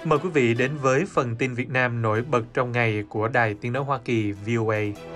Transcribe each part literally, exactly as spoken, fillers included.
Mời quý vị đến với phần tin Việt Nam nổi bật trong ngày của Đài Tiếng nói Hoa Kỳ vê o a.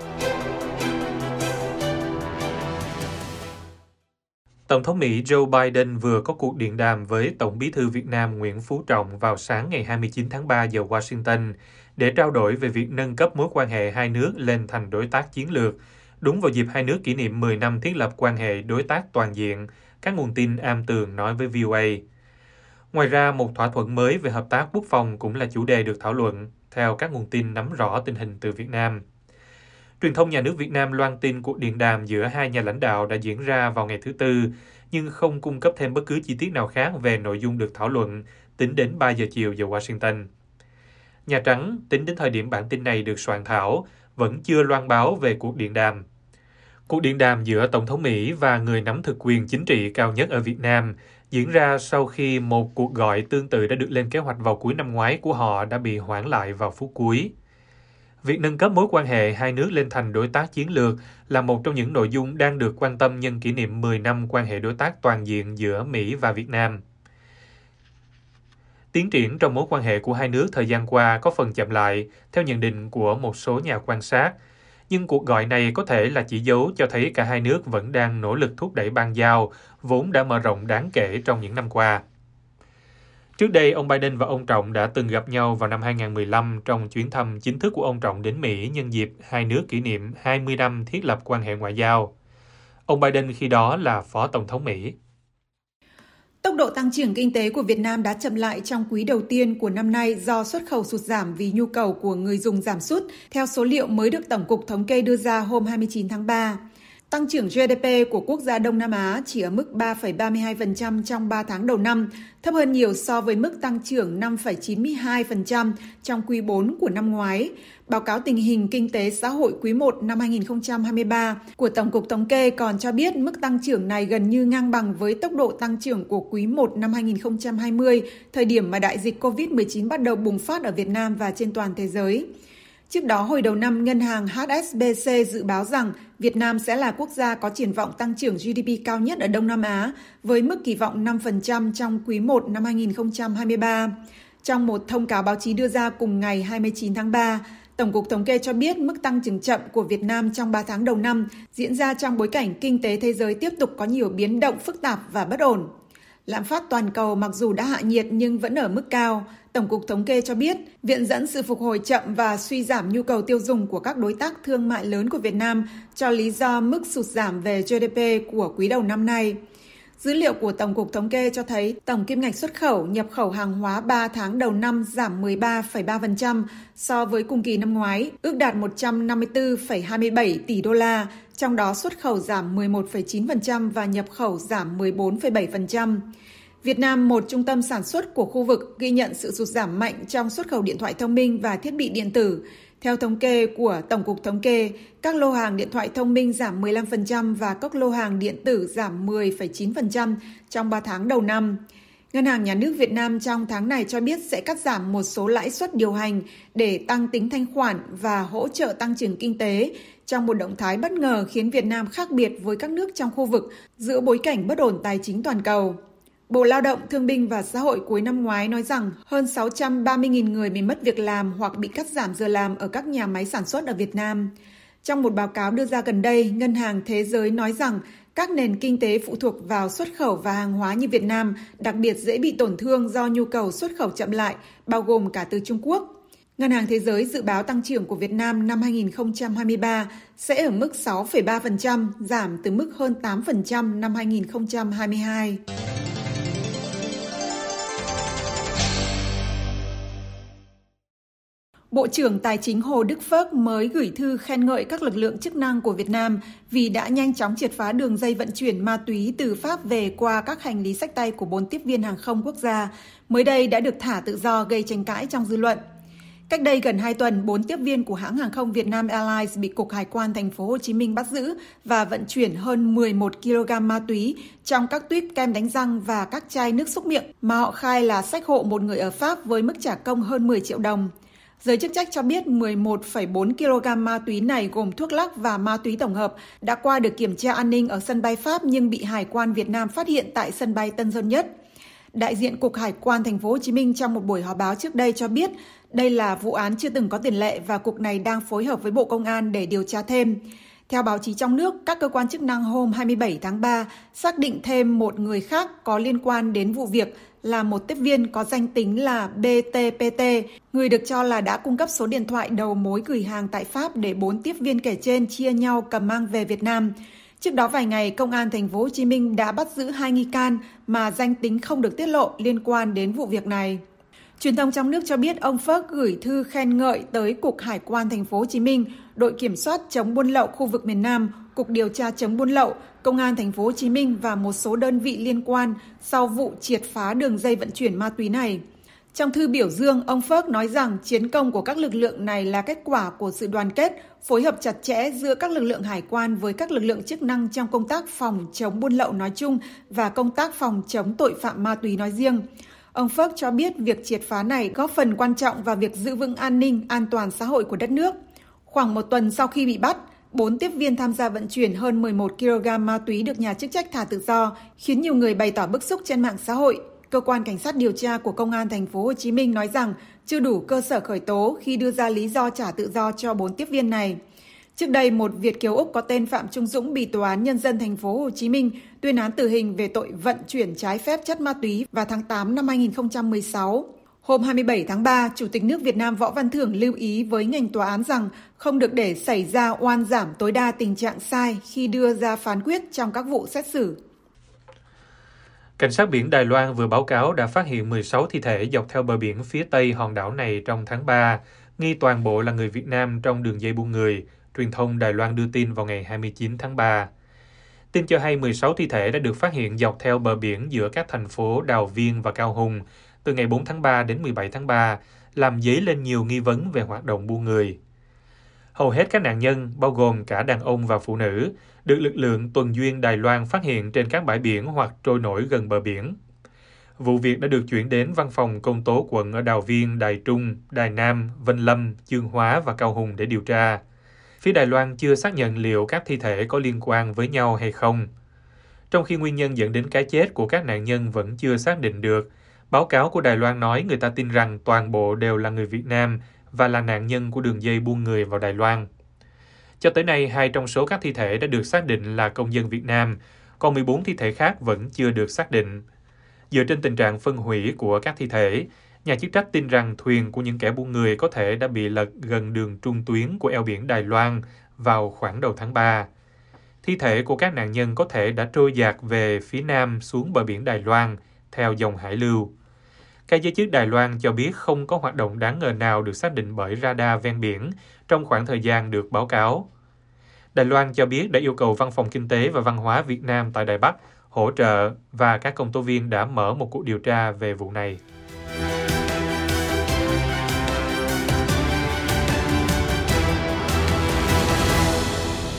Tổng thống Mỹ Joe Biden vừa có cuộc điện đàm với Tổng bí thư Việt Nam Nguyễn Phú Trọng vào sáng ngày hai mươi chín tháng ba giờ Washington để trao đổi về việc nâng cấp mối quan hệ hai nước lên thành đối tác chiến lược, đúng vào dịp hai nước kỷ niệm mười năm thiết lập quan hệ đối tác toàn diện, các nguồn tin am tường nói với vê o a. Ngoài ra, một thỏa thuận mới về hợp tác quốc phòng cũng là chủ đề được thảo luận, theo các nguồn tin nắm rõ tình hình từ Việt Nam. Truyền thông nhà nước Việt Nam loan tin cuộc điện đàm giữa hai nhà lãnh đạo đã diễn ra vào ngày thứ Tư, nhưng không cung cấp thêm bất cứ chi tiết nào khác về nội dung được thảo luận, tính đến ba giờ chiều giờ Washington. Nhà Trắng, tính đến thời điểm bản tin này được soạn thảo, vẫn chưa loan báo về cuộc điện đàm. Cuộc điện đàm giữa Tổng thống Mỹ và người nắm thực quyền chính trị cao nhất ở Việt Nam diễn ra sau khi một cuộc gọi tương tự đã được lên kế hoạch vào cuối năm ngoái của họ đã bị hoãn lại vào phút cuối. Việc nâng cấp mối quan hệ hai nước lên thành đối tác chiến lược là một trong những nội dung đang được quan tâm nhân kỷ niệm mười năm quan hệ đối tác toàn diện giữa Mỹ và Việt Nam. Tiến triển trong mối quan hệ của hai nước thời gian qua có phần chậm lại, theo nhận định của một số nhà quan sát. Nhưng cuộc gọi này có thể là chỉ dấu cho thấy cả hai nước vẫn đang nỗ lực thúc đẩy bang giao, vốn đã mở rộng đáng kể trong những năm qua. Trước đây, ông Biden và ông Trọng đã từng gặp nhau vào năm hai không một lăm trong chuyến thăm chính thức của ông Trọng đến Mỹ nhân dịp hai nước kỷ niệm hai mươi năm thiết lập quan hệ ngoại giao. Ông Biden khi đó là Phó Tổng thống Mỹ. Tốc độ tăng trưởng kinh tế của Việt Nam đã chậm lại trong quý đầu tiên của năm nay do xuất khẩu sụt giảm vì nhu cầu của người dùng giảm sút, theo số liệu mới được Tổng cục Thống kê đưa ra hôm hai mươi chín tháng ba. Tăng trưởng giê đê pê của quốc gia Đông Nam Á chỉ ở mức ba phẩy ba mươi hai phần trăm trong ba tháng đầu năm, thấp hơn nhiều so với mức tăng trưởng năm phẩy chín mươi hai phần trăm trong quý bốn của năm ngoái. Báo cáo tình hình kinh tế xã hội quý một năm hai không hai ba của Tổng cục Thống kê còn cho biết mức tăng trưởng này gần như ngang bằng với tốc độ tăng trưởng của quý một năm hai không hai không, thời điểm mà đại dịch covid mười chín bắt đầu bùng phát ở Việt Nam và trên toàn thế giới. Trước đó, hồi đầu năm, ngân hàng hát ét bê xê dự báo rằng Việt Nam sẽ là quốc gia có triển vọng tăng trưởng giê đê pê cao nhất ở Đông Nam Á, với mức kỳ vọng năm phần trăm trong quý một năm hai không hai ba. Trong một thông cáo báo chí đưa ra cùng ngày hai mươi chín tháng ba, Tổng cục Thống kê cho biết mức tăng trưởng chậm của Việt Nam trong ba tháng đầu năm diễn ra trong bối cảnh kinh tế thế giới tiếp tục có nhiều biến động phức tạp và bất ổn. Lạm phát toàn cầu mặc dù đã hạ nhiệt nhưng vẫn ở mức cao. Tổng cục Thống kê cho biết, viện dẫn sự phục hồi chậm và suy giảm nhu cầu tiêu dùng của các đối tác thương mại lớn của Việt Nam cho lý do mức sụt giảm về giê đê pê của quý đầu năm nay. Dữ liệu của Tổng cục Thống kê cho thấy tổng kim ngạch xuất khẩu, nhập khẩu hàng hóa ba tháng đầu năm giảm mười ba phẩy ba phần trăm so với cùng kỳ năm ngoái, ước đạt một trăm năm mươi tư phẩy hai mươi bảy tỷ đô la, trong đó xuất khẩu giảm mười một phẩy chín phần trăm và nhập khẩu giảm mười bốn phẩy bảy phần trăm. Việt Nam, một trung tâm sản xuất của khu vực, ghi nhận sự sụt giảm mạnh trong xuất khẩu điện thoại thông minh và thiết bị điện tử. Theo thống kê của Tổng cục Thống kê, các lô hàng điện thoại thông minh giảm mười lăm phần trăm và các lô hàng điện tử giảm mười phẩy chín phần trăm trong ba tháng đầu năm. Ngân hàng Nhà nước Việt Nam trong tháng này cho biết sẽ cắt giảm một số lãi suất điều hành để tăng tính thanh khoản và hỗ trợ tăng trưởng kinh tế, trong một động thái bất ngờ khiến Việt Nam khác biệt với các nước trong khu vực giữa bối cảnh bất ổn tài chính toàn cầu. Bộ Lao động, Thương binh và Xã hội cuối năm ngoái nói rằng hơn sáu trăm ba mươi nghìn người bị mất việc làm hoặc bị cắt giảm giờ làm ở các nhà máy sản xuất ở Việt Nam. Trong một báo cáo đưa ra gần đây, Ngân hàng Thế giới nói rằng các nền kinh tế phụ thuộc vào xuất khẩu và hàng hóa như Việt Nam đặc biệt dễ bị tổn thương do nhu cầu xuất khẩu chậm lại, bao gồm cả từ Trung Quốc. Ngân hàng Thế giới dự báo tăng trưởng của Việt Nam năm hai không hai ba sẽ ở mức sáu phẩy ba phần trăm, giảm từ mức hơn tám phần trăm năm hai không hai hai. Bộ trưởng Tài chính Hồ Đức Phước mới gửi thư khen ngợi các lực lượng chức năng của Việt Nam vì đã nhanh chóng triệt phá đường dây vận chuyển ma túy từ Pháp về qua các hành lý xách tay của bốn tiếp viên hàng không quốc gia, mới đây đã được thả tự do gây tranh cãi trong dư luận. Cách đây gần hai tuần, bốn tiếp viên của hãng hàng không Vietnam Airlines bị Cục Hải quan Thành phố Hồ Chí Minh bắt giữ và vận chuyển hơn mười một ki lô gam ma túy trong các tuýp kem đánh răng và các chai nước súc miệng mà họ khai là xách hộ một người ở Pháp với mức trả công hơn mười triệu đồng. Giới chức trách cho biết mười một phẩy bốn ki lô gam ma túy này gồm thuốc lắc và ma túy tổng hợp đã qua được kiểm tra an ninh ở sân bay Pháp nhưng bị Hải quan Việt Nam phát hiện tại sân bay Tân Sơn Nhất. Đại diện Cục Hải quan Thành phố Hồ Chí Minh trong một buổi họp báo trước đây cho biết đây là vụ án chưa từng có tiền lệ và cục này đang phối hợp với Bộ Công an để điều tra thêm. Theo báo chí trong nước, các cơ quan chức năng hôm hai mươi bảy tháng ba xác định thêm một người khác có liên quan đến vụ việc là một tiếp viên có danh tính là bê tê pê tê, người được cho là đã cung cấp số điện thoại đầu mối gửi hàng tại Pháp để bốn tiếp viên kể trên chia nhau cầm mang về Việt Nam. Trước đó vài ngày, Công an Thành phố Hồ Chí Minh đã bắt giữ hai nghi can mà danh tính không được tiết lộ liên quan đến vụ việc này. Truyền thông trong nước cho biết ông Phước gửi thư khen ngợi tới Cục Hải quan Thành phố Hồ Chí Minh, đội kiểm soát chống buôn lậu khu vực miền Nam, Cục điều tra chống buôn lậu, Công an Thành phố Hồ Chí Minh và một số đơn vị liên quan sau vụ triệt phá đường dây vận chuyển ma túy này. Trong thư biểu dương, ông Phước nói rằng chiến công của các lực lượng này là kết quả của sự đoàn kết, phối hợp chặt chẽ giữa các lực lượng hải quan với các lực lượng chức năng trong công tác phòng chống buôn lậu nói chung và công tác phòng chống tội phạm ma túy nói riêng. Ông Phước cho biết việc triệt phá này góp phần quan trọng vào việc giữ vững an ninh, an toàn xã hội của đất nước. Khoảng một tuần sau khi bị bắt, bốn tiếp viên tham gia vận chuyển hơn mười một ki lô gam ma túy được nhà chức trách thả tự do, khiến nhiều người bày tỏ bức xúc trên mạng xã hội. Cơ quan cảnh sát điều tra của Công an Thành phố Hồ Chí Minh nói rằng chưa đủ cơ sở khởi tố khi đưa ra lý do trả tự do cho bốn tiếp viên này. Trước đây, một Việt kiều Úc có tên Phạm Trung Dũng bị Tòa án Nhân dân Thành phố Hồ Chí Minh tuyên án tử hình về tội vận chuyển trái phép chất ma túy vào tháng tám năm hai nghìn không trăm mười sáu. Hôm hai mươi bảy tháng ba, Chủ tịch nước Việt Nam Võ Văn Thưởng lưu ý với ngành tòa án rằng không được để xảy ra oan giảm tối đa tình trạng sai khi đưa ra phán quyết trong các vụ xét xử. Cảnh sát biển Đài Loan vừa báo cáo đã phát hiện mười sáu thi thể dọc theo bờ biển phía tây hòn đảo này trong tháng ba, nghi toàn bộ là người Việt Nam trong đường dây buôn người, truyền thông Đài Loan đưa tin vào ngày hai mươi chín tháng ba. Tin cho hay mười sáu thi thể đã được phát hiện dọc theo bờ biển giữa các thành phố Đào Viên và Cao Hùng từ ngày bốn tháng ba đến mười bảy tháng ba, làm dấy lên nhiều nghi vấn về hoạt động buôn người. Hầu hết các nạn nhân, bao gồm cả đàn ông và phụ nữ, được lực lượng tuần duyên Đài Loan phát hiện trên các bãi biển hoặc trôi nổi gần bờ biển. Vụ việc đã được chuyển đến văn phòng công tố quận ở Đào Viên, Đài Trung, Đài Nam, Vân Lâm, Chương Hóa và Cao Hùng để điều tra. Phía Đài Loan chưa xác nhận liệu các thi thể có liên quan với nhau hay không. Trong khi nguyên nhân dẫn đến cái chết của các nạn nhân vẫn chưa xác định được, báo cáo của Đài Loan nói người ta tin rằng toàn bộ đều là người Việt Nam và là nạn nhân của đường dây buôn người vào Đài Loan. Cho tới nay, hai trong số các thi thể đã được xác định là công dân Việt Nam, còn mười bốn thi thể khác vẫn chưa được xác định. Dựa trên tình trạng phân hủy của các thi thể, nhà chức trách tin rằng thuyền của những kẻ buôn người có thể đã bị lật gần đường trung tuyến của eo biển Đài Loan vào khoảng đầu tháng ba. Thi thể của các nạn nhân có thể đã trôi dạt về phía nam xuống bờ biển Đài Loan theo dòng hải lưu. Các giới chức Đài Loan cho biết không có hoạt động đáng ngờ nào được xác định bởi radar ven biển trong khoảng thời gian được báo cáo. Đài Loan cho biết đã yêu cầu Văn phòng Kinh tế và Văn hóa Việt Nam tại Đài Bắc hỗ trợ và các công tố viên đã mở một cuộc điều tra về vụ này.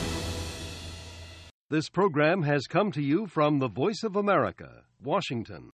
This program has come to you from the Voice of America, Washington.